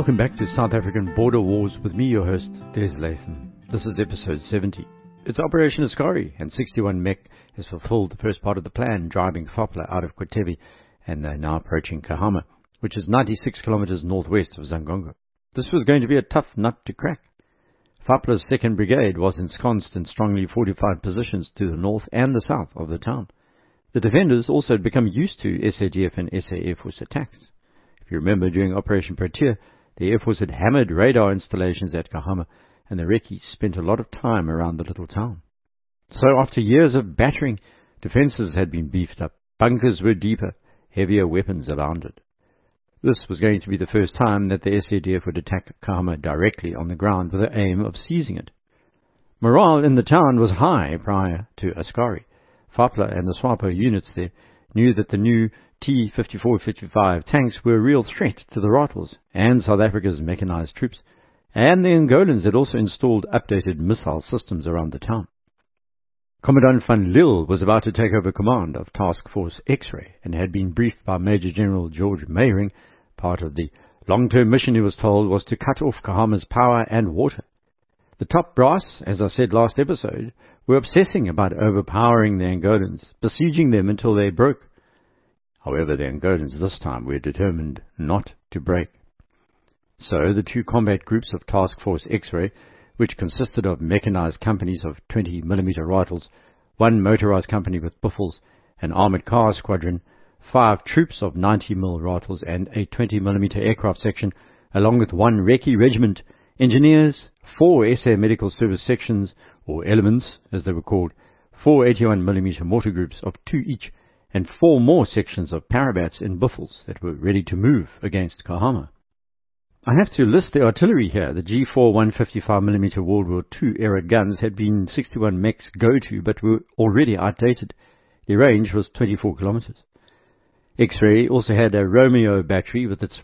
Welcome back to South African Border Wars with me, your host, Des Latham. This is episode 70. It's Operation Askari, and 61 Mech has fulfilled the first part of the plan, driving Fopla out of Kwitevi, and they're now approaching Kahama, which is 96 kilometers northwest of Zangongo. This was going to be a tough nut to crack. Fopla's 2nd Brigade was ensconced in strongly fortified positions to the north and the south of the town. The defenders also had become used to SADF and SA Air Force attacks. If you remember, during Operation Protea, the Air Force had hammered radar installations at Kahama, and the Recce spent a lot of time around the little town. So after years of battering, defences had been beefed up, bunkers were deeper, heavier weapons abounded. This was going to be the first time that the SADF would attack Kahama directly on the ground with the aim of seizing it. Morale in the town was high prior to Askari. Fopla and the SWAPO units there knew that the new T-54-55 tanks were a real threat to the Rotals and South Africa's mechanized troops, and the Angolans had also installed updated missile systems around the town. Commandant van Lille was about to take over command of Task Force X-Ray and had been briefed by Major General George Meyering. Part of the long-term mission, he was told, was to cut off Kahama's power and water. The top brass, as I said last episode, were obsessing about overpowering the Angolans, besieging them until they broke. However, the Angolans this time were determined not to break. So the two combat groups of Task Force X-Ray, which consisted of mechanized companies of 20mm rifles, one motorized company with buffles, an armored car squadron, 5 troops of 90mm rifles, and a 20mm aircraft section, along with 1 Recce regiment, engineers, 4 SA Medical Service sections, or elements as they were called, 4 81mm mortar groups of 2 each, and 4 more sections of parabats in buffles that were ready to move against Kahama. I have to list the artillery here. The G4 155mm World War II era guns had been 61 Mech's go-to, but were already outdated. The range was 24 kilometers. X-Ray also had a Romeo battery with its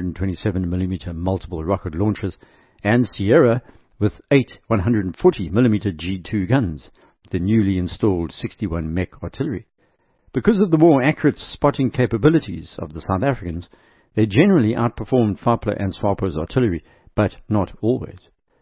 127mm multiple rocket launchers, and Sierra with 8 140mm G2 guns, the newly installed 61 Mech artillery. Because of the more accurate spotting capabilities of the South Africans, they generally outperformed Fopla and SWAPO's artillery, but not always.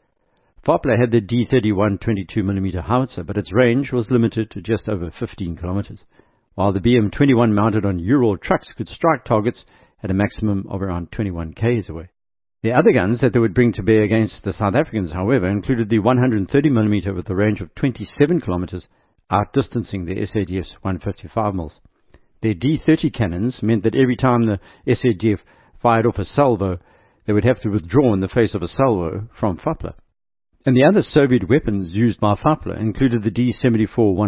Fopla had the D31 22mm howitzer, but its range was limited to just over 15 kilometers, while the BM21 mounted on Ural trucks could strike targets at a maximum of around 21 k's away. The other guns that they would bring to bear against the South Africans, however, included the 130mm with a range of 27 kilometers, outdistancing the SADF's 155mm. Their D30 cannons meant that every time the SADF fired off a salvo, they would have to withdraw in the face of a salvo from Fopla. And the other Soviet weapons used by Fopla included the D74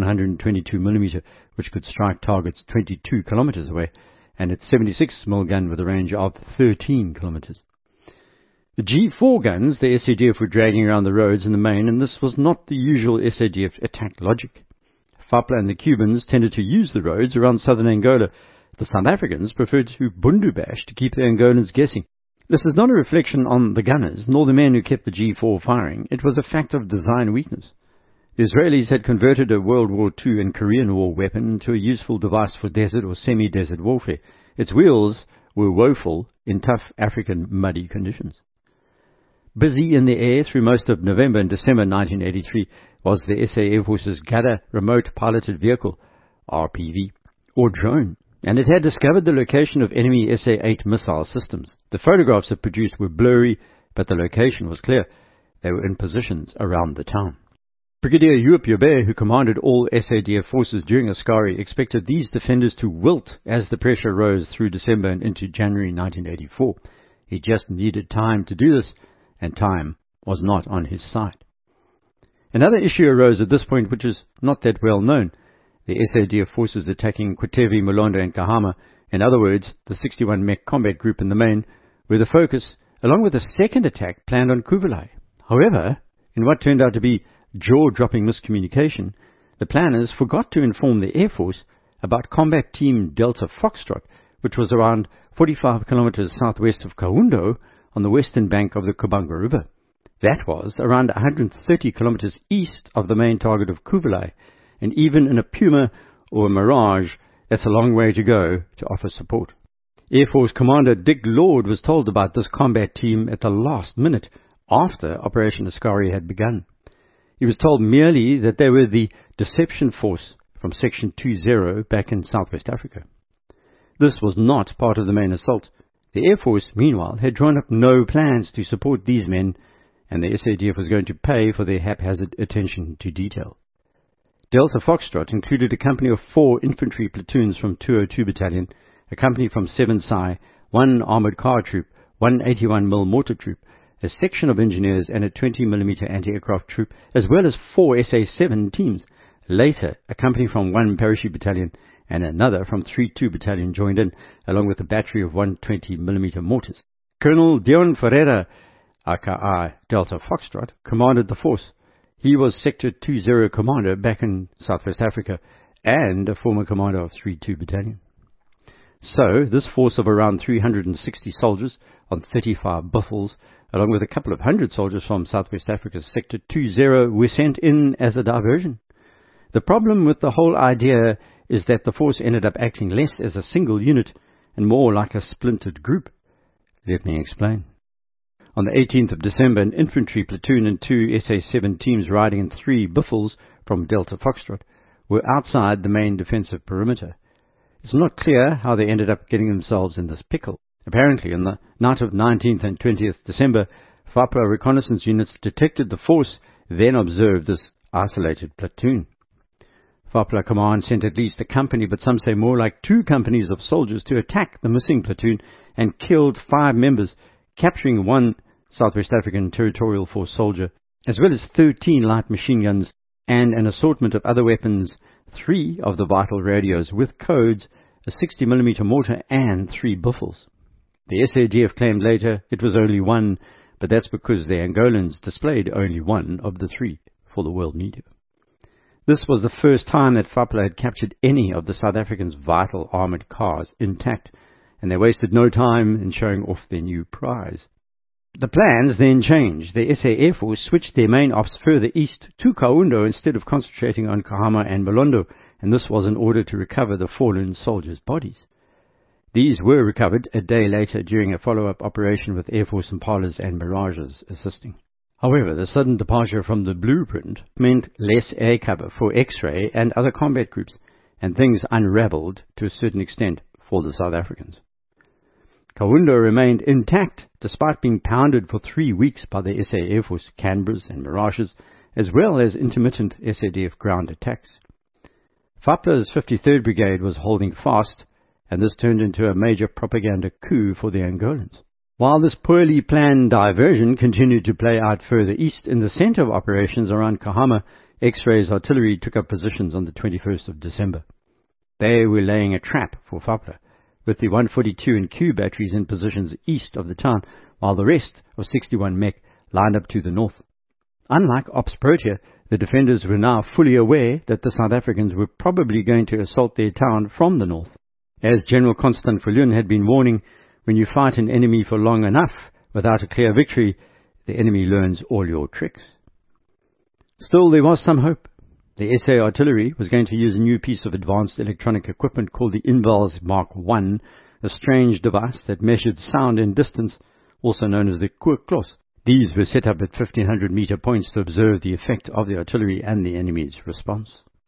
122mm, which could strike targets 22 kilometers away, and its 76mm gun with a range of 13 kilometers. The G4 guns the SADF were dragging around the roads in the main, and this was not the usual SADF attack logic. Fopla and the Cubans tended to use the roads around southern Angola. The South Africans preferred to bundubash to keep the Angolans guessing. This is not a reflection on the gunners, nor the men who kept the G4 firing. It was a fact of design weakness. The Israelis had converted a World War II and Korean War weapon into a useful device for desert or semi-desert warfare. Its wheels were woeful in tough African muddy conditions. Busy in the air through most of November and December 1983 was the SA Air Force's Gada Remote Piloted Vehicle, RPV, or drone, and it had discovered the location of enemy SA-8 missile systems. The photographs it produced were blurry, but the location was clear. They were in positions around the town. Brigadier Joop Joubert, who commanded all SADF forces during Askari, expected these defenders to wilt as the pressure rose through December and into January 1984. He just needed time to do this, and time was not on his side. Another issue arose at this point which is not that well known. The SADF forces attacking Kwitevi, Molondo and Kahama, in other words, the 61 Mech combat group in the main, were the focus, along with a second attack planned on Kuvelai. However, in what turned out to be jaw-dropping miscommunication, the planners forgot to inform the Air Force about Combat Team Delta Foxtrot, which was around 45 kilometers southwest of Kahundo on the western bank of the Kabanga River. That was around 130 kilometers east of the main target of Kuvelai, and even in a Puma or a Mirage, that's a long way to go to offer support. Air Force Commander Dick Lord was told about this combat team at the last minute, after Operation Askari had begun. He was told merely that they were the Deception Force from Section 20 back in Southwest Africa. This was not part of the main assault. The Air Force, meanwhile, had drawn up no plans to support these men, and the SADF was going to pay for their haphazard attention to detail. Delta Foxtrot included a company of 4 infantry platoons from 202 Battalion, a company from 7 Psi, 1 armoured car troop, 1 81mm mortar troop, a section of engineers and a 20mm anti-aircraft troop, as well as 4 SA-7 teams. Later, a company from 1 parachute battalion and another from 3-2 Battalion joined in, along with a battery of 120mm mortars. Colonel Dion Ferreira, aka Delta Foxtrot, commanded the force. He was Sector 20 commander back in Southwest Africa and a former commander of 3-2 Battalion. So, this force of around 360 soldiers on 35 buffels, along with a couple of hundred soldiers from Southwest Africa's Sector 20, were sent in as a diversion. The problem with the whole idea is that the force ended up acting less as a single unit and more like a splintered group. Let me explain. On the 18th of December, an infantry platoon and 2 SA-7 teams riding in 3 buffels from Delta Foxtrot were outside the main defensive perimeter. It's not clear how they ended up getting themselves in this pickle. Apparently, on the night of 19th and 20th December, FAPLA reconnaissance units detected the force, then observed this isolated platoon. FAPLA command sent at least a company, but some say more like 2 companies of soldiers to attack the missing platoon and killed 5 members, capturing 1 Southwest African Territorial Force soldier, as well as 13 light machine guns and an assortment of other weapons, 3 of the vital radios with codes, a 60mm mortar and 3 buffels. The SADF claimed later it was only 1, but that's because the Angolans displayed only 1 of the 3 for the world media. This was the first time that FAPLA had captured any of the South Africans' vital armoured cars intact, and they wasted no time in showing off their new prize. The plans then changed. The SA Air Force switched their main ops further east to Kahundo instead of concentrating on Kahama and Malondo, and this was in order to recover the fallen soldiers' bodies. These were recovered a day later during a follow-up operation with Air Force Impalas and Mirages assisting. However, the sudden departure from the blueprint meant less air cover for X-ray and other combat groups, and things unravelled to a certain extent for the South Africans. Kahundo remained intact despite being pounded for 3 weeks by the SA Air Force Canberras and Mirages, as well as intermittent SADF ground attacks. FAPLA's 53rd Brigade was holding fast, and this turned into a major propaganda coup for the Angolans. While this poorly planned diversion continued to play out further east, in the center of operations around Kahama, X-Ray's artillery took up positions on the 21st of December. They were laying a trap for FAPLA, with the 142 and Q batteries in positions east of the town, while the rest of 61 Mech lined up to the north. Unlike Ops Protea, the defenders were now fully aware that the South Africans were probably going to assault their town from the north. As General Constant Viljoen had been warning, when you fight an enemy for long enough without a clear victory, the enemy learns all your tricks. Still, there was some hope. The SA artillery was going to use a new piece of advanced electronic equipment called the Invals Mark I, a strange device that measured sound and distance, also known as the Koerklos. These were set up at 1500-meter points to observe the effect of the artillery and the enemy's response.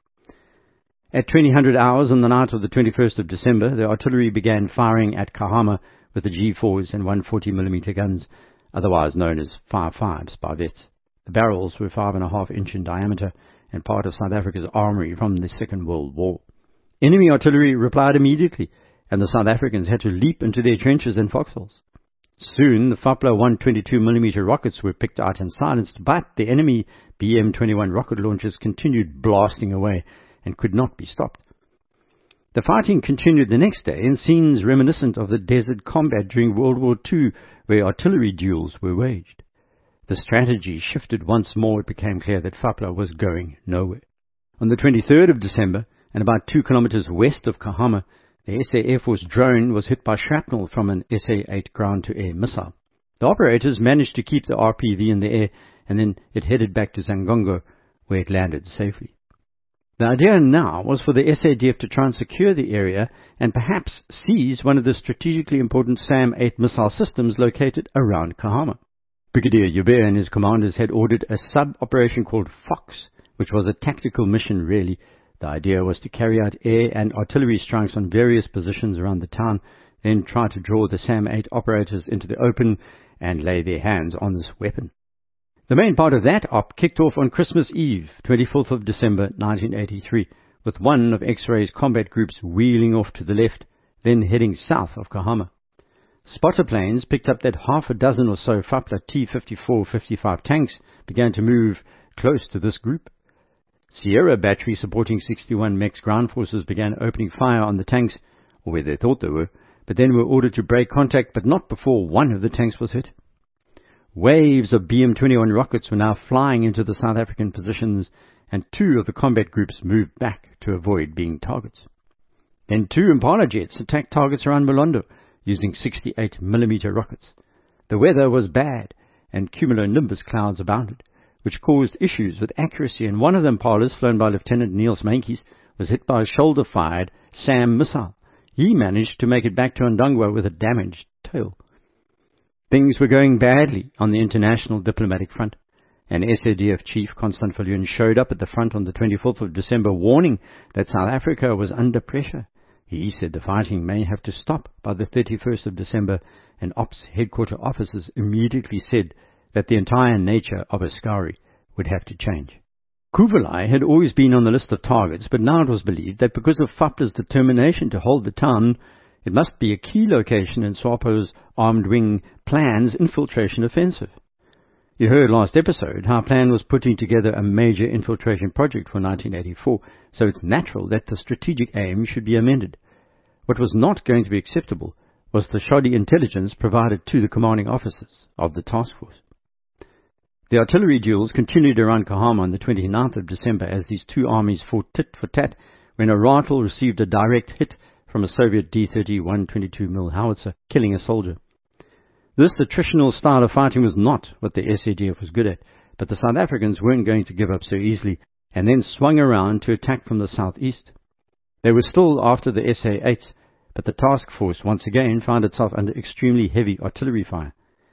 At 2000 hours on the night of the 21st of December, the artillery began firing at Kahama with the G4s and 140mm guns, otherwise known as 5.5s by vets. The barrels were 5.5 inch in diameter and part of South Africa's armory from the Second World War. Enemy artillery replied immediately, and the South Africans had to leap into their trenches and foxholes. Soon, the FAPLA 122mm rockets were picked out and silenced, but the enemy BM-21 rocket launchers continued blasting away and could not be stopped. The fighting continued the next day in scenes reminiscent of the desert combat during World War II, where artillery duels were waged. The strategy shifted once more. It became clear that FAPLA was going nowhere. On the 23rd of December, and about 2 kilometers west of Kahama, the SA Air Force drone was hit by shrapnel from an SA-8 ground-to-air missile. The operators managed to keep the RPV in the air, and then it headed back to Zangongo, where it landed safely. The idea now was for the SADF to try and secure the area and perhaps seize one of the strategically important SAM-8 missile systems located around Kahama. Brigadier Joubert and his commanders had ordered a sub-operation called Fox, which was a tactical mission really. The idea was to carry out air and artillery strikes on various positions around the town, then try to draw the SAM-8 operators into the open and lay their hands on this weapon. The main part of that op kicked off on Christmas Eve, 24th of December 1983, with one of X-Ray's combat groups wheeling off to the left, then heading south of Kahama. Spotter planes picked up that half a dozen or so Fapla T-54-55 tanks began to move close to this group. Sierra battery supporting 61 Mech's ground forces began opening fire on the tanks, or where they thought they were, but then were ordered to break contact, but not before one of the tanks was hit. Waves of BM-21 rockets were now flying into the South African positions, and two of the combat groups moved back to avoid being targets. Then two Impala jets attacked targets around Molondo using 68mm rockets. The weather was bad, and cumulonimbus clouds abounded, which caused issues with accuracy, and one of the Impalas, flown by Lieutenant Niels Mankies, was hit by a shoulder-fired SAM missile. He managed to make it back to Ndangwa with a damaged tail. Things were going badly on the international diplomatic front. An SADF chief, Constant Viljoen, showed up at the front on the 24th of December warning that South Africa was under pressure. He said the fighting may have to stop by the 31st of December, and Ops headquarter officers immediately said that the entire nature of Askari would have to change. Kuvalai had always been on the list of targets, but now it was believed that because of Fapla's determination to hold the town, it must be a key location in SWAPO's Armed Wing Plan's infiltration offensive. You heard last episode how Plan was putting together a major infiltration project for 1984, so it's natural that the strategic aim should be amended. What was not going to be acceptable was the shoddy intelligence provided to the commanding officers of the task force. The artillery duels continued around Kahama on the 29th of December as these two armies fought tit for tat when a Ratel received a direct hit from a Soviet D-30 122mm howitzer, killing a soldier. This attritional style of fighting was not what the SADF was good at, but the South Africans weren't going to give up so easily, and then swung around to attack from the southeast. They were still after the SA-8s, but the task force once again found itself under extremely heavy artillery fire.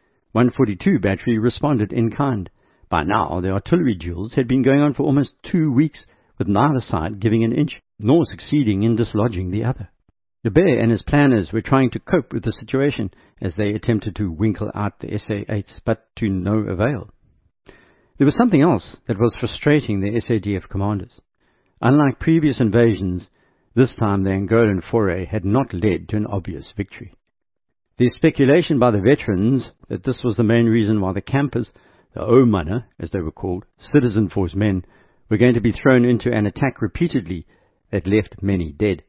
142 battery responded in kind. By now, the artillery duels had been going on for almost 2 weeks, with neither side giving an inch, nor succeeding in dislodging the other. Joubert and his planners were trying to cope with the situation as they attempted to winkle out the SA-8s, but to no avail. There was something else that was frustrating the SADF commanders. Unlike previous invasions, this time the Angolan foray had not led to an obvious victory. The speculation by the veterans that this was the main reason why the campers, the O-Manner, as they were called, citizen force men, were going to be thrown into an attack repeatedly that left many dead.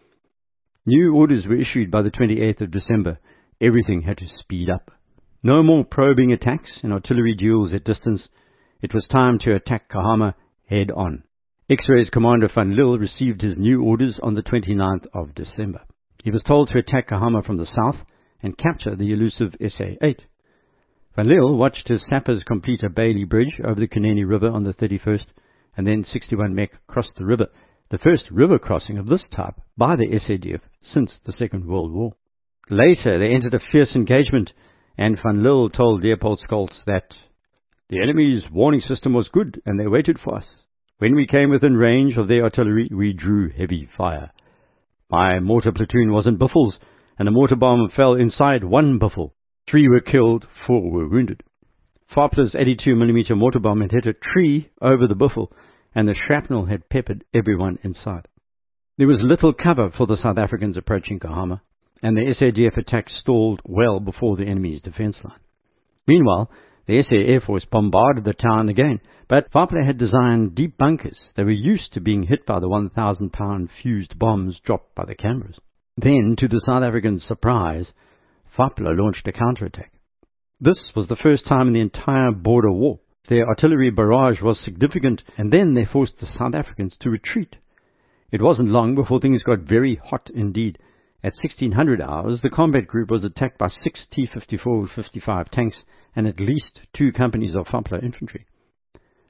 New orders were issued by the 28th of December. Everything had to speed up. No more probing attacks and artillery duels at distance. It was time to attack Kahama head on. X-Ray's commander Van Lille received his new orders on the 29th of December. He was told to attack Kahama from the south and capture the elusive SA-8. Van Lille watched his sappers complete a Bailey Bridge over the Kunene River on the 31st, and then 61 Mech crossed the river, the first river crossing of this type by the SADF since the Second World War. Later, they entered a fierce engagement, and Van Lille told Leopold Scholz that the enemy's warning system was good, and they waited for us. When we came within range of their artillery, we drew heavy fire. My mortar platoon was in Buffels, and a mortar bomb fell inside one Buffel. 3 were killed, 4 were wounded. Fapla's 82mm mortar bomb had hit a tree over the Buffel, and the shrapnel had peppered everyone inside. There was little cover for the South Africans approaching Kahama, and the SADF attack stalled well before the enemy's defense line. Meanwhile, the SA Air Force bombarded the town again, but Fapla had designed deep bunkers. They were used to being hit by the 1,000-pound fused bombs dropped by the Canberras. Then, to the South Africans' surprise, Fapla launched a counterattack. This was the first time in the entire border war. Their artillery barrage was significant, and then they forced the South Africans to retreat. It wasn't long before things got very hot indeed. At 1600 hours, the combat group was attacked by 6 T-54-55 tanks and at least 2 companies of Fapla infantry.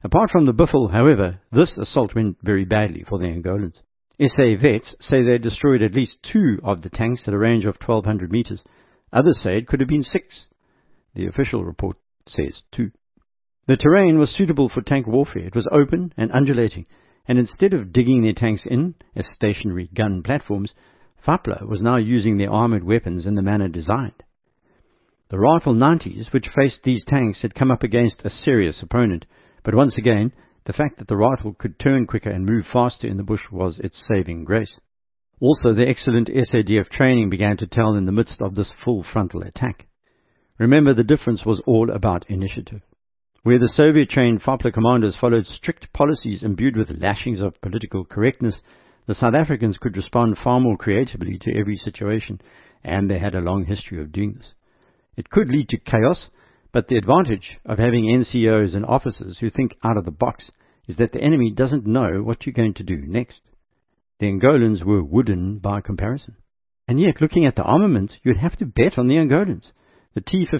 Apart from the Buffel, however, this assault went very badly for the Angolans. SA vets say they destroyed at least 2 of the tanks at a range of 1,200 meters. Others say it could have been 6. The official report says 2. The terrain was suitable for tank warfare. It was open and undulating, and instead of digging their tanks in as stationary gun platforms, FAPLA was now using their armoured weapons in the manner designed. The Rifle 90s, which faced these tanks, had come up against a serious opponent, but once again, the fact that the rifle could turn quicker and move faster in the bush was its saving grace. Also, the excellent SADF training began to tell in the midst of this full frontal attack. Remember, the difference was all about initiative. Where the Soviet-trained FAPLA commanders followed strict policies imbued with lashings of political correctness, the South Africans could respond far more creatively to every situation, and they had a long history of doing this. It could lead to chaos, but the advantage of having NCOs and officers who think out of the box is that the enemy doesn't know what you're going to do next. The Angolans were wooden by comparison. And yet, looking at the armament, you'd have to bet on the Angolans. The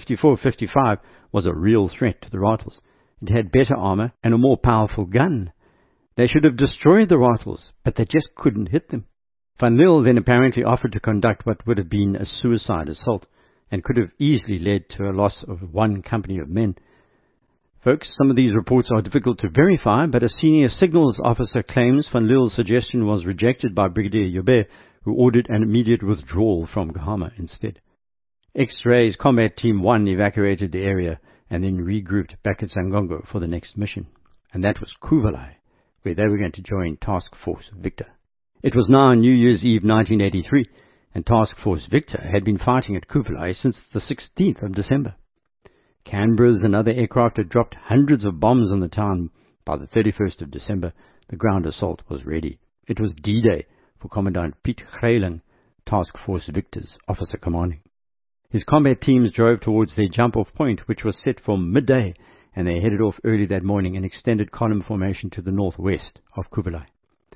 T-54-55 was a real threat to the Rifles. It had better armor and a more powerful gun. They should have destroyed the Rifles, but they just couldn't hit them. Van Lille then apparently offered to conduct what would have been a suicide assault, and could have easily led to a loss of 1 company of men. Folks, some of these reports are difficult to verify, but a senior signals officer claims Van Lille's suggestion was rejected by Brigadier Joubert, who ordered an immediate withdrawal from Gahama instead. X-Ray's Combat Team 1 evacuated the area and then regrouped back at Sangongo for the next mission, and that was Kuvalai, where they were going to join Task Force Victor. It was now New Year's Eve 1983, and Task Force Victor had been fighting at Kuvalai since the 16th of December. Canberras and other aircraft had dropped hundreds of bombs on the town. By the 31st of December, the ground assault was ready. It was D-Day for Commandant Piet Greiling, Task Force Victor's officer commanding. His combat teams drove towards their jump-off point, which was set for midday, and they headed off early that morning in extended column formation to the northwest of Kuvalai.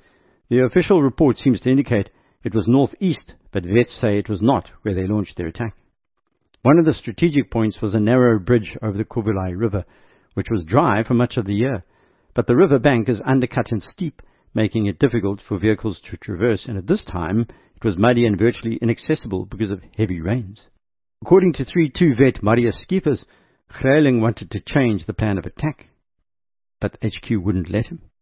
The official report seems to indicate it was northeast, but vets say it was not where they launched their attack. One of the strategic points was a narrow bridge over the Kuvalai River, which was dry for much of the year, but the river bank is undercut and steep, making it difficult for vehicles to traverse, and at this time it was muddy and virtually inaccessible because of heavy rains. According to 3-2 vet Marius Skeepers, Greiling wanted to change the plan of attack, but HQ wouldn't let him.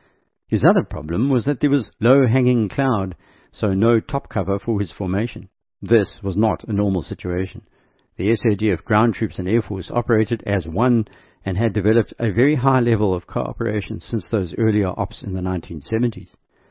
His other problem was that there was low-hanging cloud, so no top cover for his formation. This was not a normal situation. The SADF ground troops and Air Force operated as one and had developed a very high level of cooperation since those earlier ops in the 1970s.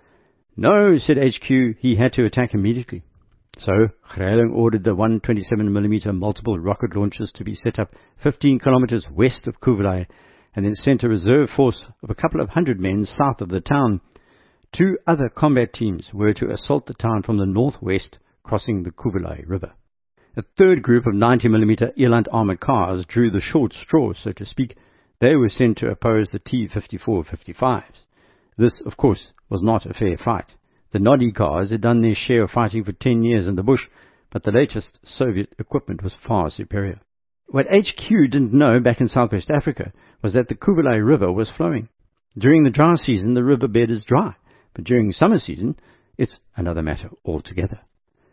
No, said HQ, he had to attack immediately. So, Greiling ordered the 127mm multiple rocket launchers to be set up 15 kilometers west of Kuvalai, and then sent a reserve force of a couple of hundred men south of the town. 2 other combat teams were to assault the town from the northwest, crossing the Kuvalai River. A third group of 90mm Eland armored cars drew the short straw, so to speak. They were sent to oppose the T-54-55s. This, of course, was not a fair fight. The Noddy cars had done their share of fighting for 10 years in the bush, but the latest Soviet equipment was far superior. What HQ didn't know back in Southwest Africa was that the Kuvalai River was flowing. During the dry season, the riverbed is dry, but during summer season, it's another matter altogether.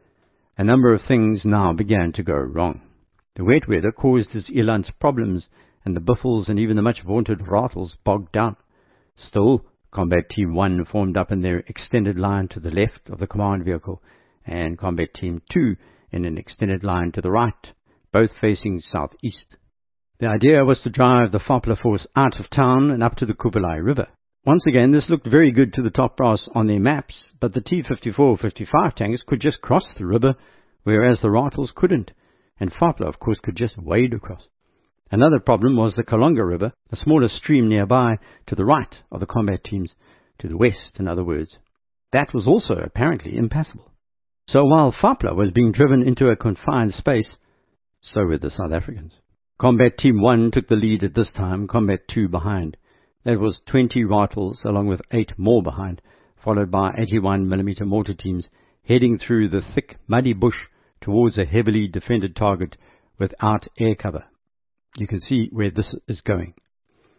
A number of things now began to go wrong. The wet weather caused his Eland's problems, and the Buffels and even the much-vaunted Rifles bogged down. Still, Combat Team 1 formed up in their extended line to the left of the command vehicle, and Combat Team 2 in an extended line to the right, both facing southeast. The idea was to drive the FAPLA force out of town and up to the Kuvalai River. Once again, this looked very good to the top brass on their maps, but the T-54-55 tanks could just cross the river, whereas the Rifles couldn't, and FAPLA, of course, could just wade across. Another problem was the Kalonga River, a smaller stream nearby, to the right of the combat teams, to the west, in other words. That was also apparently impassable. So while FAPLA was being driven into a confined space, so were the South Africans. Combat Team 1 took the lead at this time, Combat 2 behind. That was 20 Rifles, along with 8 more behind, followed by 81mm mortar teams, heading through the thick, muddy bush towards a heavily defended target without air cover. You can see where this is going.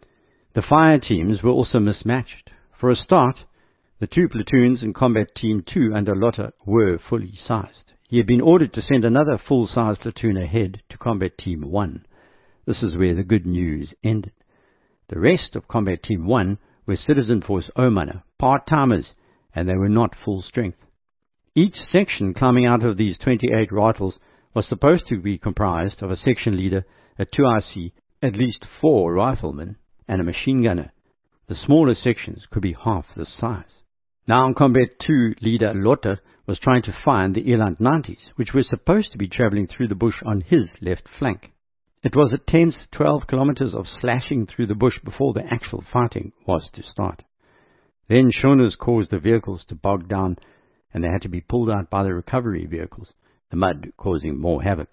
The fire teams were also mismatched. For a start, the 2 platoons in Combat Team 2 under Lotte were fully sized. He had been ordered to send another full-size platoon ahead to Combat Team 1. This is where the good news ended. The rest of Combat Team 1 were Citizen Force Omanner, part-timers, and they were not full strength. Each section climbing out of these 28 rifles was supposed to be comprised of a section leader, a 2IC, at least 4 riflemen, and a machine gunner. The smaller sections could be half this size. Now Combat 2 leader Lotte was trying to find the Eland 90s, which were supposed to be travelling through the bush on his left flank. It was a tense 12 kilometers of slashing through the bush before the actual fighting was to start. Then schooners caused the vehicles to bog down, and they had to be pulled out by the recovery vehicles, the mud causing more havoc.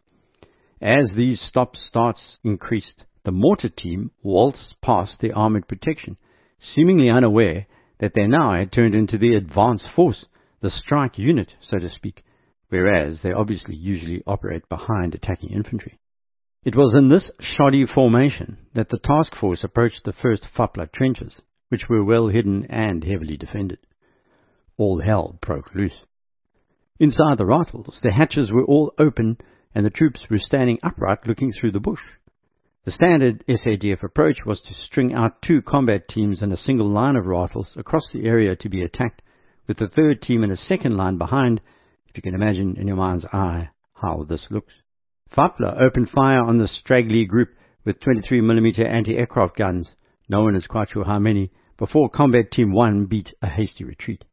As these stop-starts increased, the mortar team waltzed past the armoured protection, seemingly unaware that they now had turned into the advance force, the strike unit, so to speak, whereas they obviously usually operate behind attacking infantry. It was in this shoddy formation that the task force approached the first Fapla trenches, which were well hidden and heavily defended. All hell broke loose. Inside the rifles, the hatches were all open and the troops were standing upright looking through the bush. The standard SADF approach was to string out 2 combat teams in a single line of rifles across the area to be attacked, with the 3rd team in a second line behind, if you can imagine in your mind's eye how this looks. Fapla opened fire on the straggly group with 23mm anti-aircraft guns, no one is quite sure how many, before Combat Team 1 beat a hasty retreat.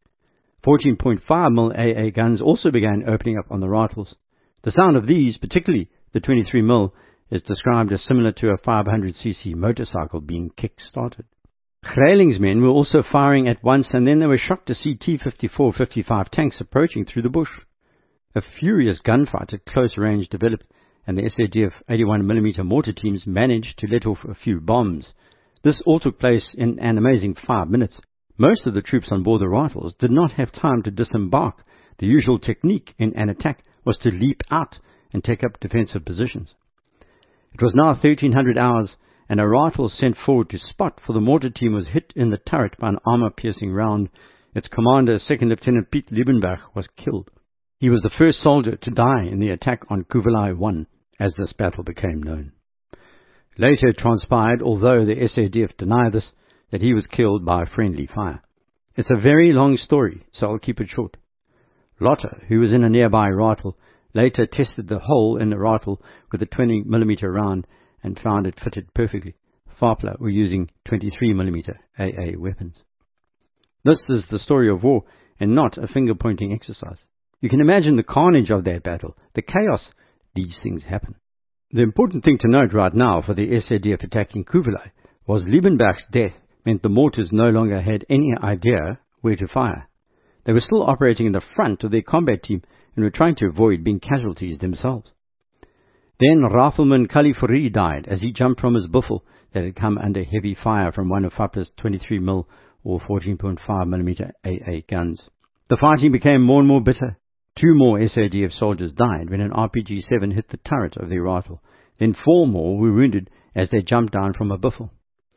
14.5mm AA guns also began opening up on the rifles. The sound of these, particularly the 23mm, is described as similar to a 500cc motorcycle being kick-started. Greiling's men were also firing at once, and then they were shocked to see T-54-55 tanks approaching through the bush. A furious gunfight at close range developed, and the SADF 81mm mortar teams managed to let off a few bombs. This all took place in an amazing 5 minutes. Most of the troops on board the rifles did not have time to disembark. The usual technique in an attack was to leap out and take up defensive positions. It was now 1300 hours, and a rifle sent forward to spot, for the mortar team was hit in the turret by an armor-piercing round. Its commander, 2nd Lieutenant Piet Liebenberg, was killed. He was the first soldier to die in the attack on Kuvelai 1, as this battle became known. Later it transpired, although the SADF denied this, that he was killed by friendly fire. It's a very long story, so I'll keep it short. Lotte, who was in a nearby rifle, later tested the hole in the rifle with a 20mm round and found it fitted perfectly. Fapla were using 23mm AA weapons. This is the story of war and not a finger-pointing exercise. You can imagine the carnage of that battle, the chaos. These things happen. The important thing to note right now for the SADF attacking Kuvelai was Liebenberg's death meant the mortars no longer had any idea where to fire. They were still operating in the front of their combat team and were trying to avoid being casualties themselves. Then Rifleman Kalifuri died as he jumped from his buffel that had come under heavy fire from one of Fapla's 23mm or 14.5mm AA guns. The fighting became more and more bitter. 2 more SADF soldiers died when an RPG-7 hit the turret of their rifle. Then 4 more were wounded as they jumped down from a buffel.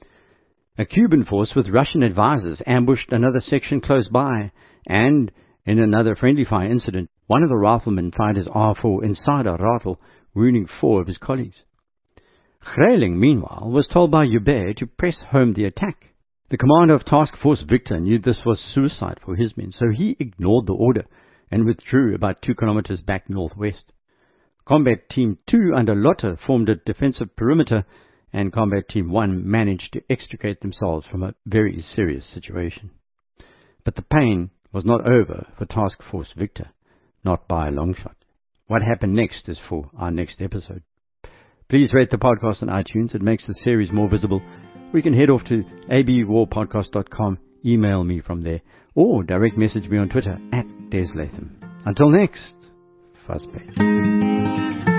A Cuban force with Russian advisors ambushed another section close by, and in another friendly fire incident, one of the riflemen fired his R4 inside a rifle, wounding 4 of his colleagues. Greiling, meanwhile, was told by Joubert to press home the attack. The commander of Task Force Victor knew this was suicide for his men, so he ignored the order and withdrew about 2 kilometers back northwest. Combat Team 2 under Lotte formed a defensive perimeter, and Combat Team 1 managed to extricate themselves from a very serious situation. But the pain was not over for Task Force Victor, not by a long shot. What happened next is for our next episode. Please rate the podcast on iTunes. It makes the series more visible. We can head off to abwarpodcast.com, email me from there, or direct message me on Twitter @DesLatham. Until next, Fuzzbait.